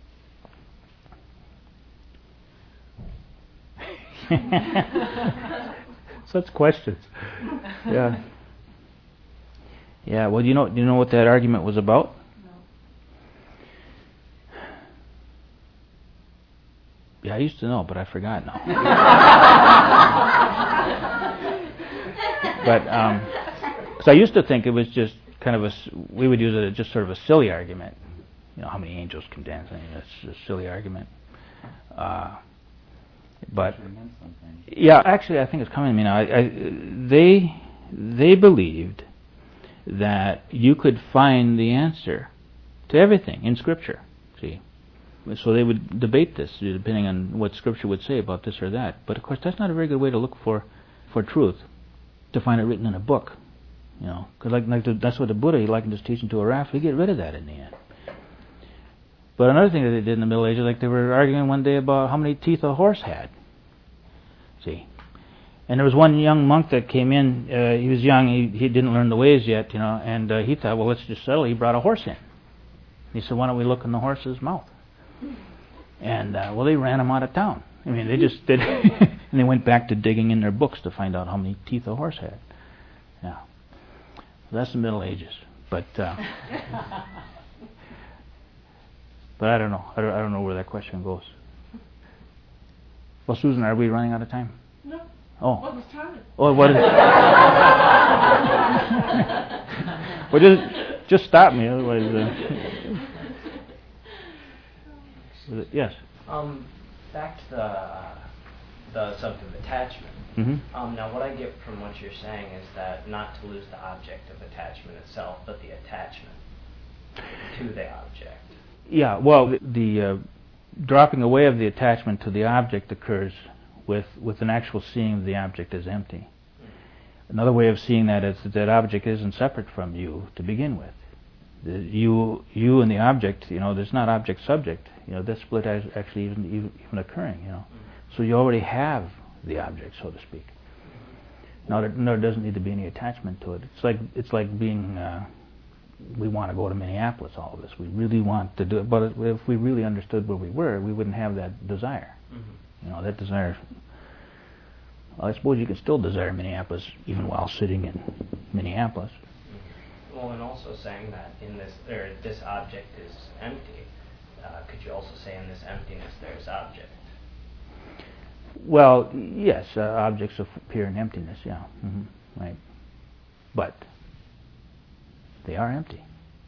of a pin? Such questions. Yeah. Yeah. Well, do you know? Do you know what that argument was about? No. Yeah, I used to know, but I forgot now. But um, because I used to think it was just kind of a, we would use it as just sort of a silly argument. You know, how many angels can dance? I mean, that's a silly argument. Uh, but yeah, actually, I think it's coming to me now. I, I, they they believed that you could find the answer to everything in Scripture. See, so they would debate this depending on what Scripture would say about this or that. But of course, that's not a very good way to look for for truth, to find it written in a book. You know, because like, like the, that's what the Buddha, he likened his teaching to a raft. We get rid of that in the end. But another thing that they did in the Middle Ages, like they were arguing one day about how many teeth a horse had. See, and there was one young monk that came in. Uh, he was young. He he didn't learn the ways yet, you know. And uh, he thought, well, let's just settle. He brought a horse in. He said, why don't we look in the horse's mouth? And uh, well, they ran him out of town. I mean, they just did, and they went back to digging in their books to find out how many teeth a horse had. Yeah. That's the Middle Ages, but uh, but I don't know. I don't, I don't know where that question goes. Well, Susan, are we running out of time? No. Oh. What was time? Oh, what is it? Well, just just stop me, otherwise. Uh, yes. Um, back to the the subject of attachment. Mm-hmm. Um, now, what I get from what you're saying is that not to lose the object of attachment itself, but the attachment to the object. Yeah, well, the, the uh, dropping away of the attachment to the object occurs with, with an actual seeing of the object as empty. Mm-hmm. Another way of seeing that is that that object isn't separate from you to begin with. The, you, you and the object, you know, there's not object-subject. You know, that split is actually even, even, even occurring, you know. Mm-hmm. So you already have the object, so to speak. Now, there, no, there doesn't need to be any attachment to it. It's like it's like being. Uh, we want to go to Minneapolis. All of us. We really want to do it. But if we really understood where we were, we wouldn't have that desire. Mm-hmm. You know, that desire. Well, I suppose you can still desire Minneapolis even while sitting in Minneapolis. Mm-hmm. Well, and also saying that in this, or this object is empty. Uh, could you also say in this emptiness there is object? Well, yes, uh, objects appear in emptiness, yeah, mm-hmm. Right. But they are empty.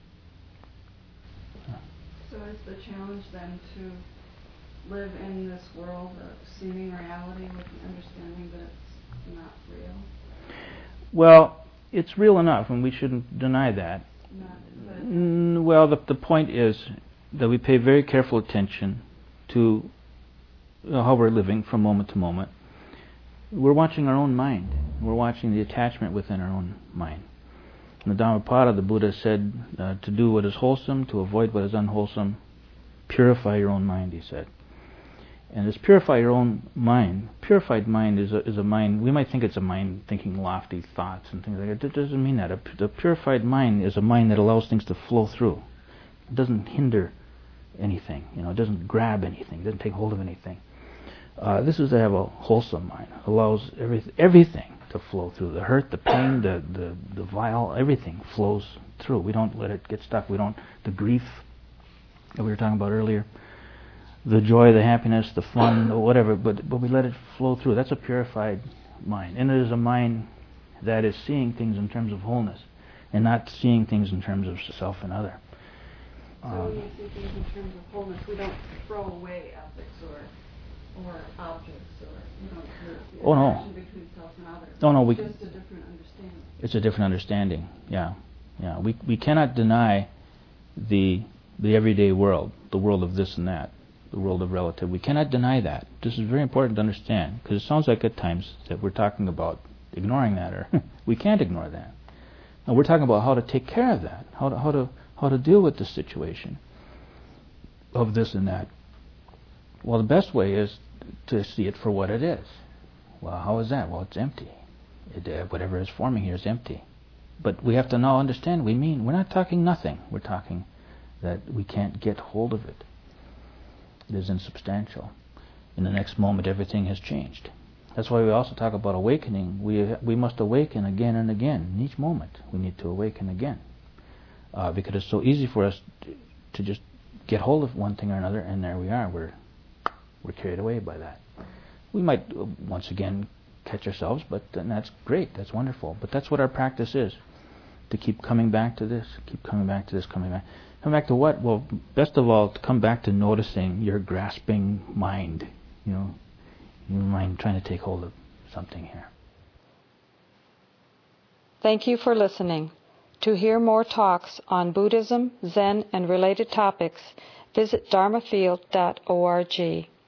Yeah. So is the challenge then to live in this world of seeming reality with the understanding that it's not real? Well, it's real enough, and we shouldn't deny that. Not, mm, well, the, the point is that we pay very careful attention to how we're living from moment to moment. We're watching our own mind. We're watching the attachment within our own mind. In the Dhammapada, the Buddha said uh, to do what is wholesome, to avoid what is unwholesome, purify your own mind, he said. And this purify your own mind, purified mind is a, is a mind, we might think it's a mind thinking lofty thoughts and things like that. It doesn't mean that. A, the purified mind is a mind that allows things to flow through. It doesn't hinder anything, you know, it doesn't grab anything, it doesn't take hold of anything. Uh, this is to have a wholesome mind. Allows every, everything to flow through. The hurt, the pain, the, the, the vile, everything flows through. We don't let it get stuck. We don't, the grief that we were talking about earlier, the joy, the happiness, the fun, or whatever, but, but we let it flow through. That's a purified mind. And it is a mind that is seeing things in terms of wholeness and not seeing things in terms of self and other. So um, when we see things in terms of wholeness, we don't throw away ethics or or objects, or you know, the, the oh, no. interaction between self and others. Oh, no, we it's just a different understanding. It's a different understanding. Yeah, yeah. We we cannot deny the the everyday world, the world of this and that, the world of relative. We cannot deny that. This is very important to understand, because it sounds like at times that we're talking about ignoring that, or we can't ignore that. And we're talking about how to take care of that, how to how to how to deal with the situation of this and that. Well, the best way is to see it for what it is. Well, how is that? Well, it's empty. It, uh, whatever is forming here is empty. But we have to now understand, we mean, we're not talking nothing. We're talking that we can't get hold of it. It is insubstantial. In the next moment, everything has changed. That's why we also talk about awakening. We we must awaken again and again. In each moment, we need to awaken again. Uh, because it's so easy for us to, to just get hold of one thing or another, and there we are. We're we're carried away by that. We might uh, once again catch ourselves, but then that's great. That's wonderful. But that's what our practice is. To keep coming back to this, keep coming back to this, coming back. Come back to what? Well, best of all, to come back to noticing your grasping mind. You know, your mind trying to take hold of something here. Thank you for listening. To hear more talks on Buddhism, Zen, and related topics, visit dharma field dot org.